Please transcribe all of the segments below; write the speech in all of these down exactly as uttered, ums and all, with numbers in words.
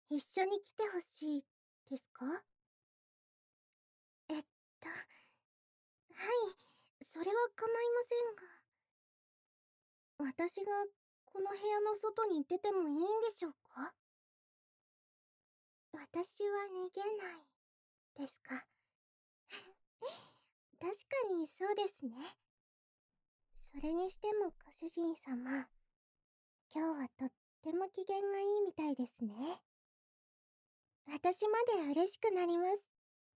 一緒に来てほしいですか？えっと、はい、それは構いませんが、私がこの部屋の外に出てもいいんでしょうか？私は逃げないですか？確かにそうですね。それにしてもご主人様、今日はとっても機嫌がいいみたいですね。私まで嬉しくなります。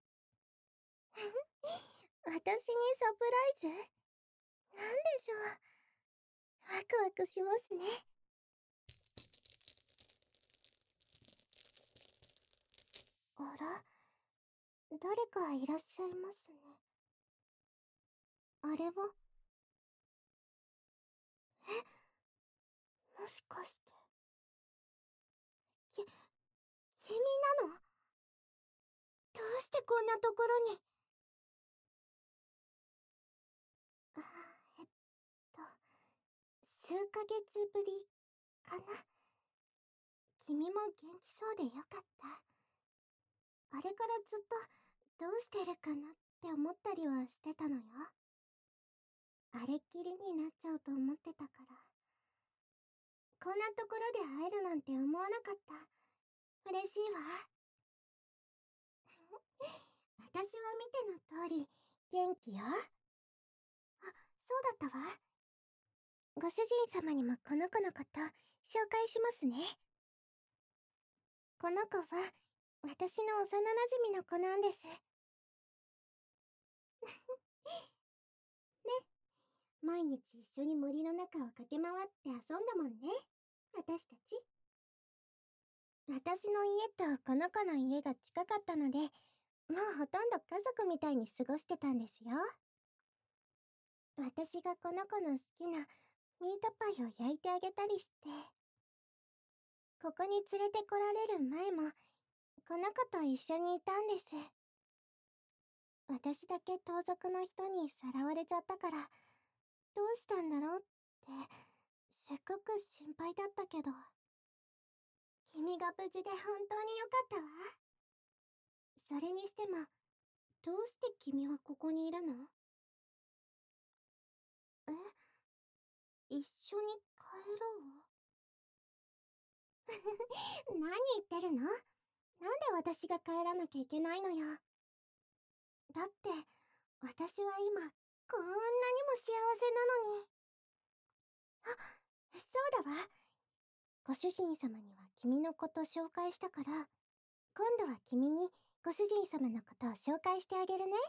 私にサプライズ？なんでしょう。ワクワクしますね。あら、誰かいらっしゃいますね。あれは、もしかして、き、君なの？どうしてこんなところに。あ、えっと、数ヶ月ぶりかな。君も元気そうでよかった。あれからずっとどうしてるかなって思ったりはしてたのよ。あれっきりになっちゃうと思ってたから。こんなところで会えるなんて思わなかった。嬉しいわ。私は見ての通り元気よ。あ、そうだったわ。ご主人様にもこの子のこと紹介しますね。この子は私の幼馴染の子なんです。ね、毎日一緒に森の中を駆け回って遊んだもんね、私たち。私の家とこの子の家が近かったので、もうほとんど家族みたいに過ごしてたんですよ。私がこの子の好きなミートパイを焼いてあげたりして、ここに連れてこられる前もこの子と一緒にいたんです。私だけ盗賊の人にさらわれちゃったから、どうしたんだろうってすっごく心配だったけど、君が無事で本当によかったわ。それにしても、どうして君はここにいるの？え、一緒に帰ろう？何言ってるの？なんで私が帰らなきゃいけないのよ。だって、私は今、こんなにも幸せなのに。あ、そうだわ。ご主人様には君のこと紹介したから、今度は君にご主人様のことを紹介してあげるね。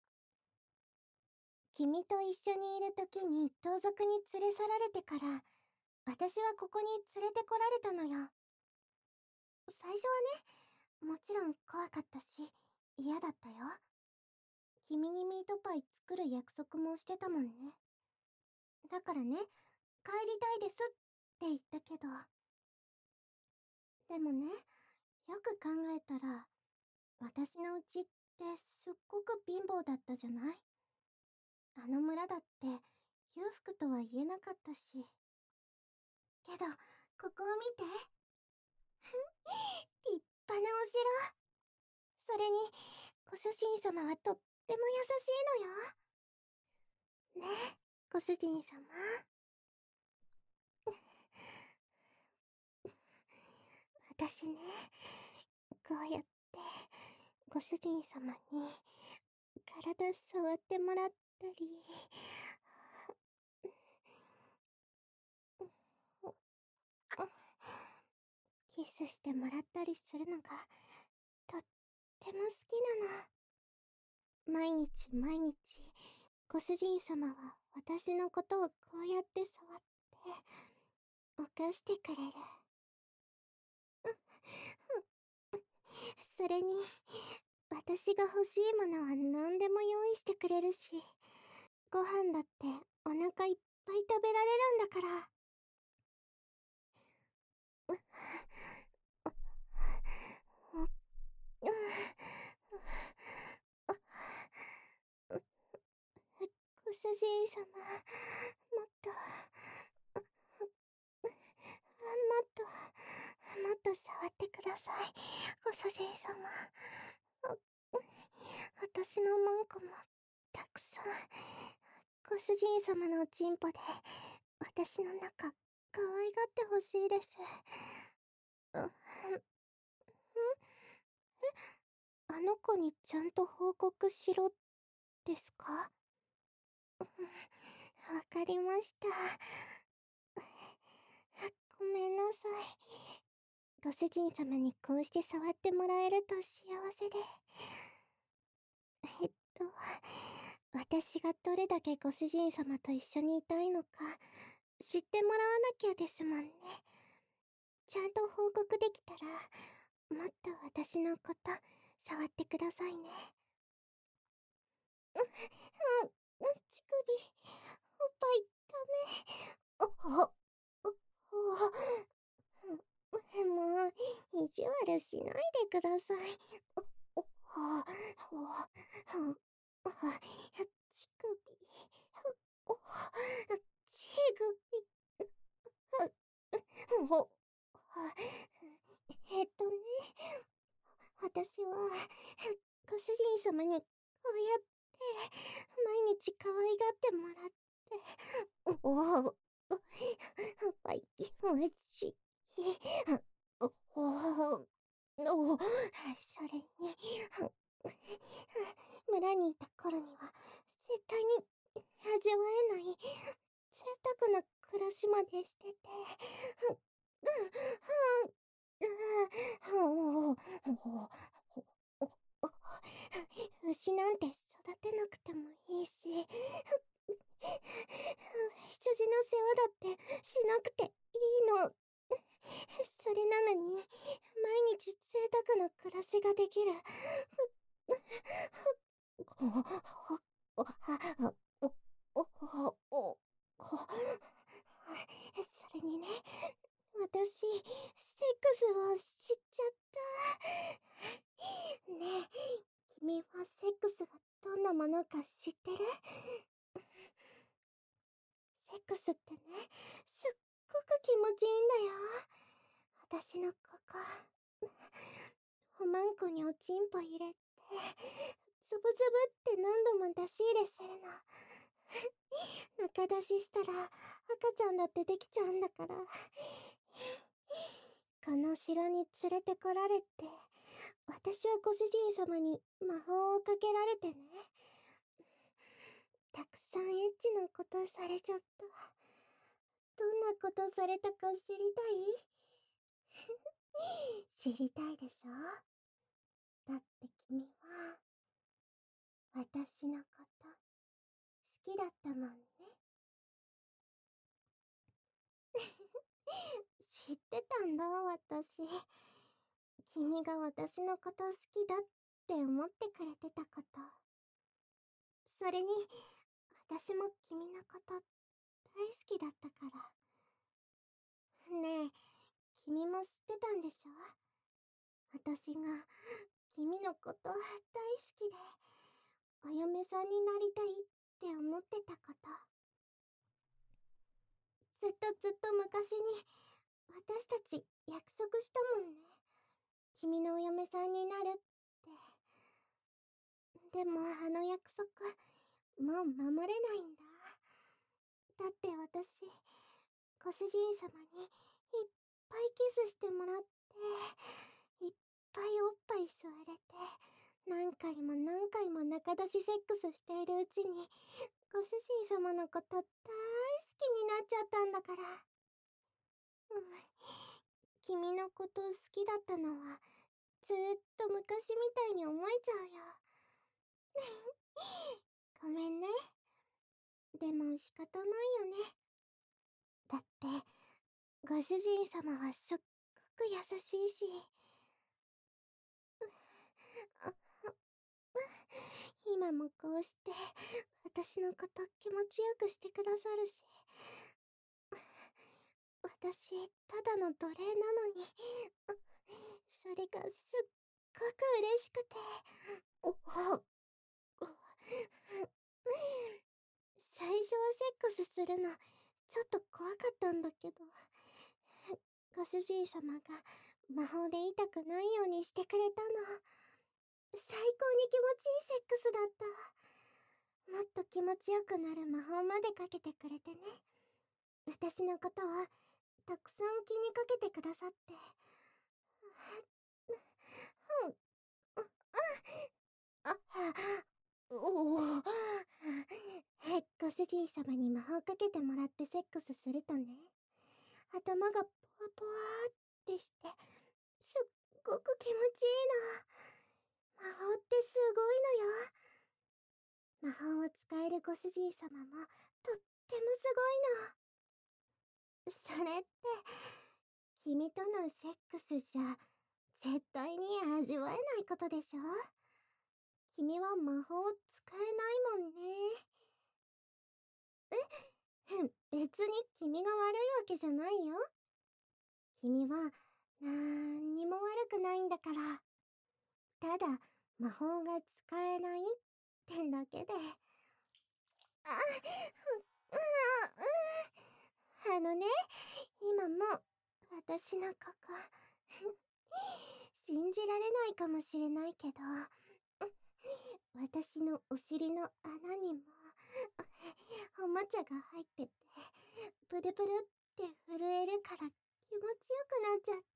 君と一緒にいる時に盗賊に連れ去られてから、私はここに連れてこられたのよ。最初はね、もちろん怖かったし、嫌だったよ。君にミートパイ作る約束もしてたもんね。だからね、帰りたいですって言ったけど。でもね、よく考えたら、私のうちってすっごく貧乏だったじゃない？あの村だって裕福とは言えなかったし。けど、ここを見て。立派なお城。それに、ご主人様はとっても優しいのよ。ねえ、ご主人様。私ね、こうやって、ご主人様に、体触ってもらったり、キスしてもらったりするのが、とっても好きなの。毎日毎日、ご主人様は私のことをこうやって触って、犯してくれる。それに、私が欲しいものは何でも用意してくれるし、ご飯だってお腹いっぱい食べられるんだから。ご主人様、もっと、もっと、もっと触ってください、ご主人様。あ私のマンコもたくさん、ご主人様のおちんぽで私の中可愛がってほしいです。う、ん、んあの子にちゃんと報告しろですか？わかりました。ごめんなさい。ご主人様にこうして触ってもらえると幸せで。えっと、私がどれだけご主人様と一緒にいたいのか知ってもらわなきゃですもんね。ちゃんと報告できたら、もっと私のこと触ってくださいね。う、う、う、乳首、おっぱい、ダメ。お、お、お、お、もう、意地悪しないでください。お、お、お、お、お、乳首、お、乳首、お、えっとね、私は、ご主人様にこうやって毎日可愛がってもらって、おお、おっぱい気持ちいい。おお、おお、それに、村にいた頃には絶対に味わえない贅沢な暮らしまでしてて、牛なんて育てなくてもいいし、羊の世話だってしなくていいの。それなのに、毎日贅沢な暮らしができる。お、お、お、お、お、お、それにね、私、セックスを知っちゃった。ねえ、君はセックスがどんなものか知ってる？セックスってね、すっごく気持ちいいんだよ。私のここ、おまんこにおちんぽ入れて、ズブズブって何度も出し入れするの。中出ししたら赤ちゃんだってできちゃうんだから。この城に連れてこられて、私はご主人様に魔法をかけられてね。たくさんエッチなことされちゃった。どんなことされたか知りたい？知りたいでしょ？だって君は、私のこと好きだったもんね。知ってたんだ、私。君が私のこと好きだって思ってくれてたこと。それに、私も君のこと大好きだったから。ねえ、君も知ってたんでしょ？私が君のこと大好きで、お嫁さんになりたいって思ってたこと。ずっとずっと昔に私たち約束したもんね。君のお嫁さんになるって。でもあの約束、もう守れないんだ。だって私、ご主人様にいっぱいキスしてもらって、いっぱいおっぱい吸われて、何回も何回も中出しセックスしているうちに、ご主人様のこと大好きになっちゃったんだから。うん、君のこと好きだったのは、ずーっと昔みたいに思えちゃうよ。ごめんね。でも仕方ないよね。だって、ご主人様はすっごく優しいし。今もこうして私のこと気持ちよくしてくださるし、私ただの奴隷なのに、それがすっごく嬉しくて。お、お、最初はセックスするのちょっと怖かったんだけど、ご主人様が魔法で痛くないようにしてくれたの。最高に気持ちいいセックスだった。もっと気持ちよくなる魔法までかけてくれてね。私のことはたくさん気にかけてくださって。うん、あ、おお。ご主人様に魔法かけてもらってセックスするとね、頭がポワポワーってして、すっごく気持ちいいの。魔法ってすごいのよ。魔法を使えるご主人様もとってもすごいの。それって君とのセックスじゃ絶対に味わえないことでしょ。君は魔法を使えないもんね。え、別に君が悪いわけじゃないよ。君はなーんにも悪くないんだから。ただ魔法が使えないってだけで。あ、うん、あのね、今も私のここ信じられないかもしれないけど、私のお尻の穴にもおもちゃが入ってて、プルプルって震えるから気持ちよくなっちゃって。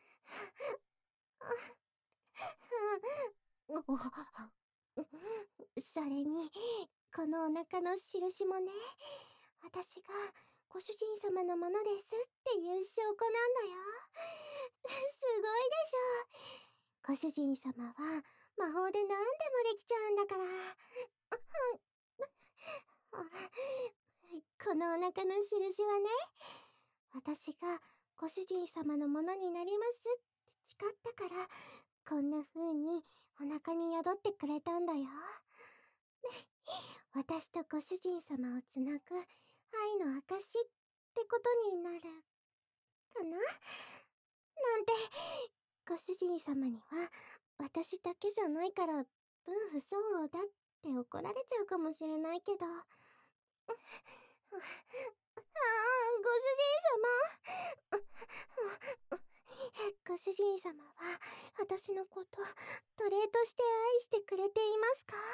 それにこのお腹の印もね、私がご主人様のものですっていう証拠なんだよ。すごいでしょ。ご主人様は魔法で何でもできちゃうんだから。このお腹の印はね、私がご主人様のものになりますって誓ったから、こんな風にお腹に宿ってくれたんだよ。私とご主人様をつなぐ愛の証ってことになるかななんて。ご主人様には私だけじゃないから分不相応だって怒られちゃうかもしれないけど、ああ、ご主人様。ご主人様は私のこと奴隷として愛してくれていますか？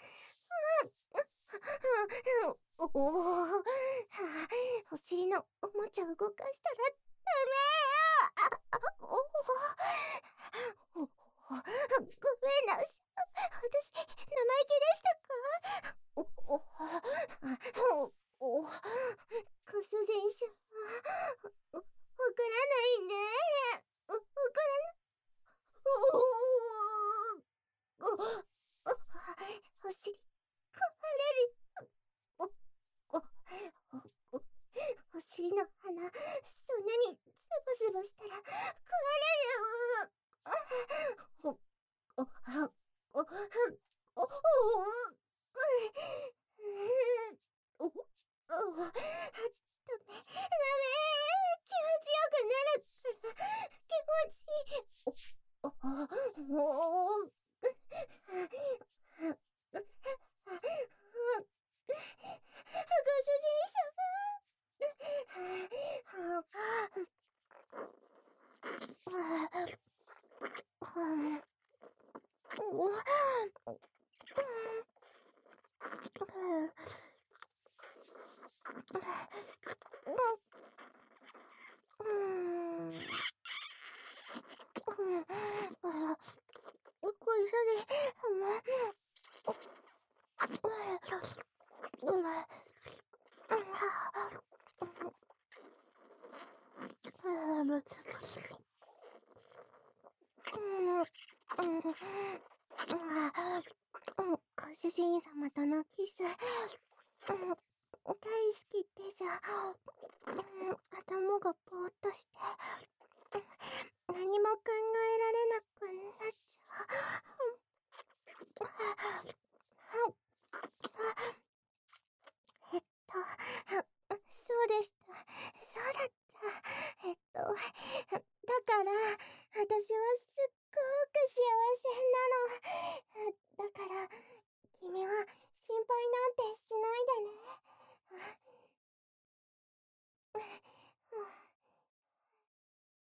おお、お尻のおもちゃ動かしたらダメ。おお、ごめんなさい。私生意気でしたか？おおおお、ご主人様、怒らないで。怒らない。おおお、お尻壊れる。おおお、お尻の穴そんなにズボズボしたら壊れる。おおおおおおおお、ダメダメ、気持ちよくなるから気持ちいい。おおおお、ご主人様。ご主人様とのキス、大好きです。頭がぼーっとして、何も考えられなくなっちゃう。